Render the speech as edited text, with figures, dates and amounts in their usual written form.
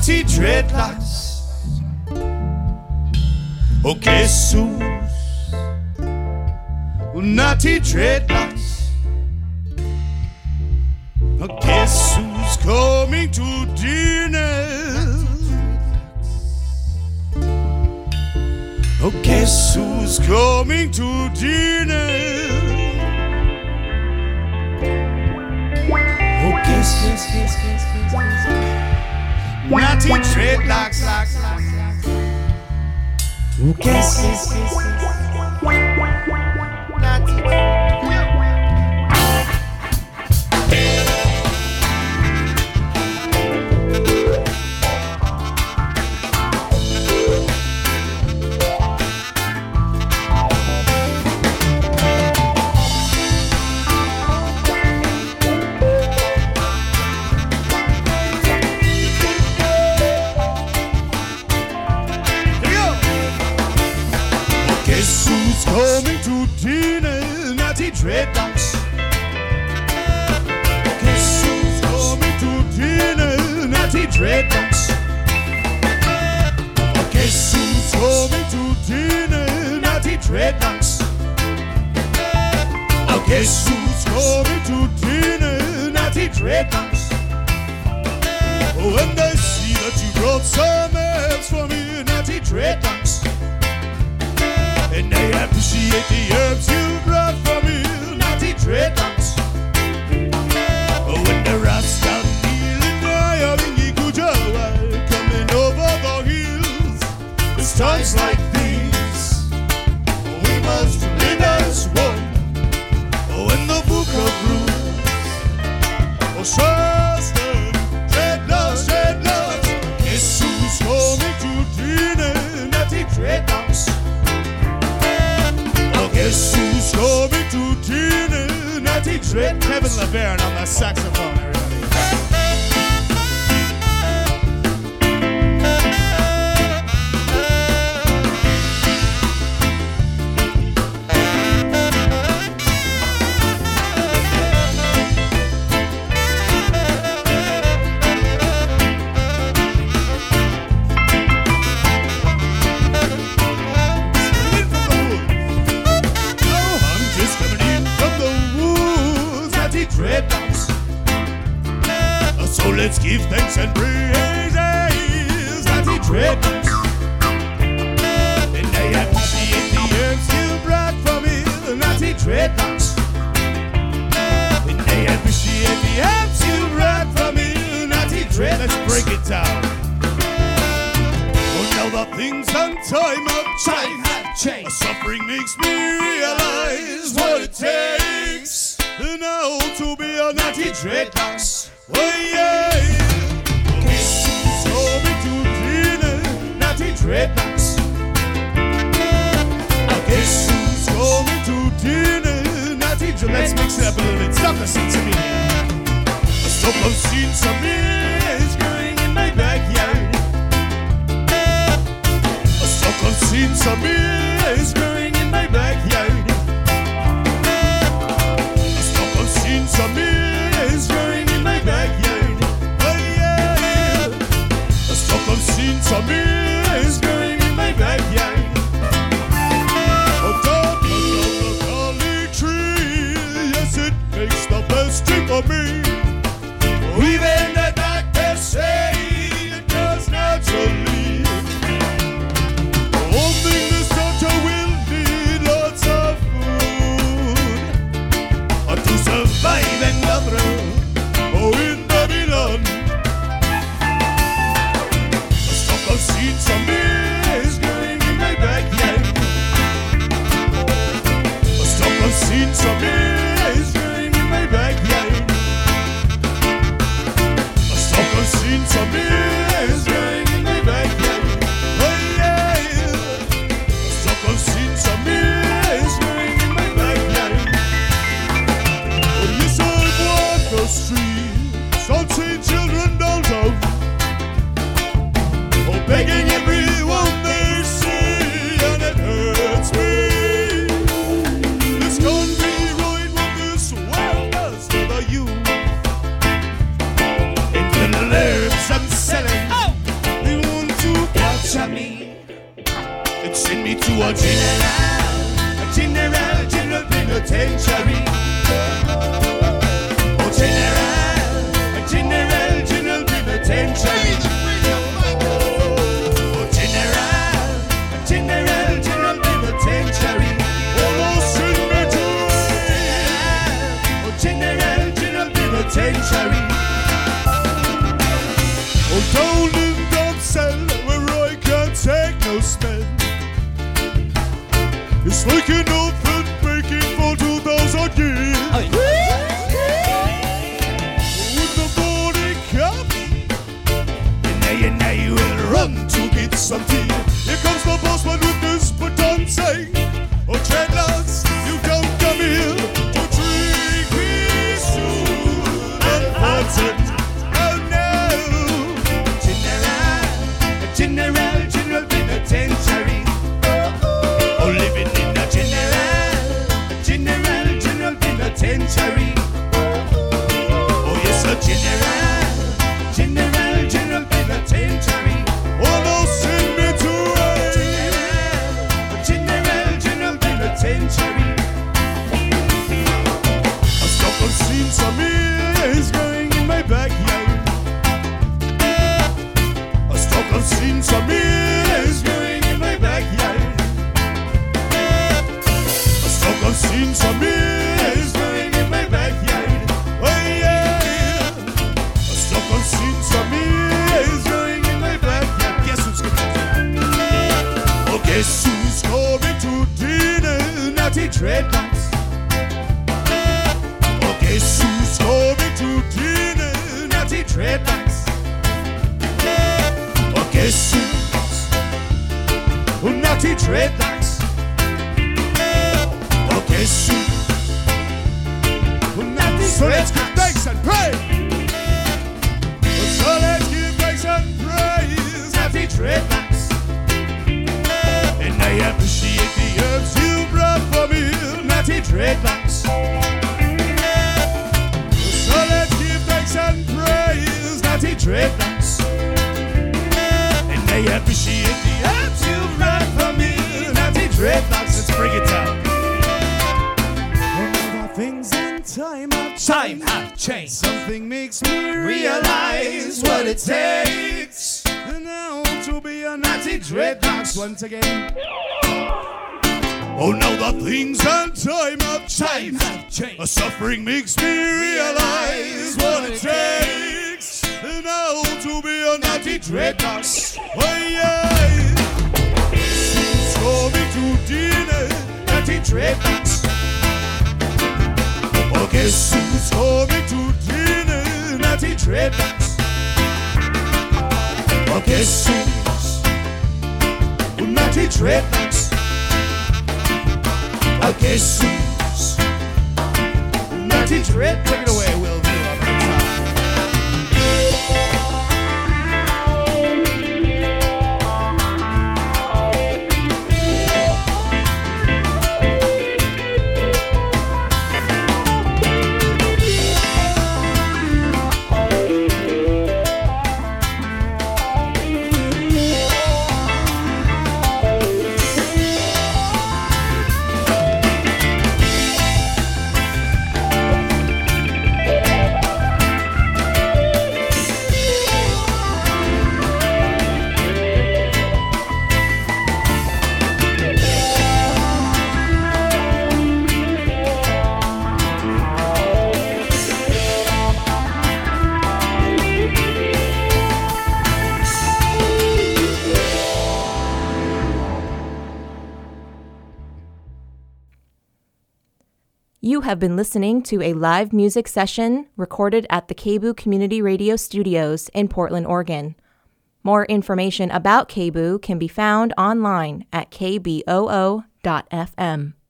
natty dreadlocks. Oh, Jesus, natty dreadlocks. Oh, guess who's coming to dinner? Oh, guess who's coming to dinner? Oh, guess natty dreadlocks. Oh, guess natty. Coming to dinner, natty dreadlocks. Guess who's coming to dinner, natty dreadlocks. Guess who's coming to dinner, natty dreadlocks. Guess who's coming to dinner, natty dreadlocks. Oh, and I see that you brought some herbs for me, natty dreadlocks. And I appreciate the herbs you brought for me, natty dreadlocks. Oh, when the Rasta kneeling there, coming over the hills. It's times like these we must live as one. Oh, in the book of rules. Oh, sister, dreadlocks, dreadlocks. Guess who's coming to dinner, natty dreadlocks. Guess who's coming to dinner, natty dread. Kevin LeBaron on the saxophone, everybody. So let's give thanks and praises, natty dreadlocks. And I appreciate the herbs you brought for me, natty dreadlocks. And I appreciate the herbs you brought for me, natty dreadlocks. Let's break it down. Oh, now the things and time have changed. Suffering makes me realize what it takes now to be a natty dreadlocks. Oh yeah. Guess who's coming to dinner, natty dreadlocks. Guess who's coming to dinner, natty dreadlocks. Let's mix it up a little bit. Stop listening to me. Stop listening to me. It's growing in my backyard. Stop listening to me. It's growing in my backyard. Stop listening to me. It's growing in my backyard. Oh yeah. Stop listening to me. It's growing in my backyard. Top of the garlic tree, yes, it makes the best tea for me. Even the doctors say it does naturally. One thing this doctor will need lots of food to survive and through. Oh, in Babylon, a stock of seeds me and send me to a general penitentiary. Oh, general penitentiary. Oh, general penitentiary. Oh, send me to general penitentiary. Oh, don't live that cell where I can't take no smell. It's like an oven baking for 2,000 years. With the morning cup, and now you will run to get some tea. Here comes the bossman with this baton saying, oh, dreadlocks, you don't come here to drink me soon and wanted. Oh no, general penitentiary. Oh, living in a general penitentiary. Oh, yes, a general penitentiary. Oh, no, send me to a general penitentiary. A stock of scenes of me is going in my backyard. A stock of scenes of me is going in my backyard. I've seen some beers going in my backyard. Oh yeah, a stock of seen some beers going in my backyard. Guess who's coming? Oh, guess who's coming to dinner? Natty Dreadlocks. Oh, guess who's coming to dinner? Natty Dreadlocks. Oh, guess who's? Oh, Natty Dreadlocks. So let's give thanks and praise. So let's give thanks and praise. Natty Dreadlocks. And I appreciate the herbs you brought for me. Natty Dreadlocks. So let's give thanks and praise. Natty Dreadlocks. And I appreciate the herbs you brought for me. Natty Dreadlocks. Let's bring it down. Things in time have changed. Something makes me realize what it takes now to be a Natty Dreadlocks once again. Oh, now the things and time have changed. A suffering makes me realize what it takes now to be a Natty Dreadlocks. Oh yeah, who's coming to dinner? Natty Dreadlocks. Oh, guess who's coming to dinner? Natty Dreadlocks. Oh, guess who's? Oh, Natty Dreadlocks. Oh, guess who's? Natty Dreadlocks. Take it away, Will. You have been listening to a live music session recorded at the KBOO Community Radio Studios in Portland, Oregon. More information about KBOO can be found online at kboo.fm.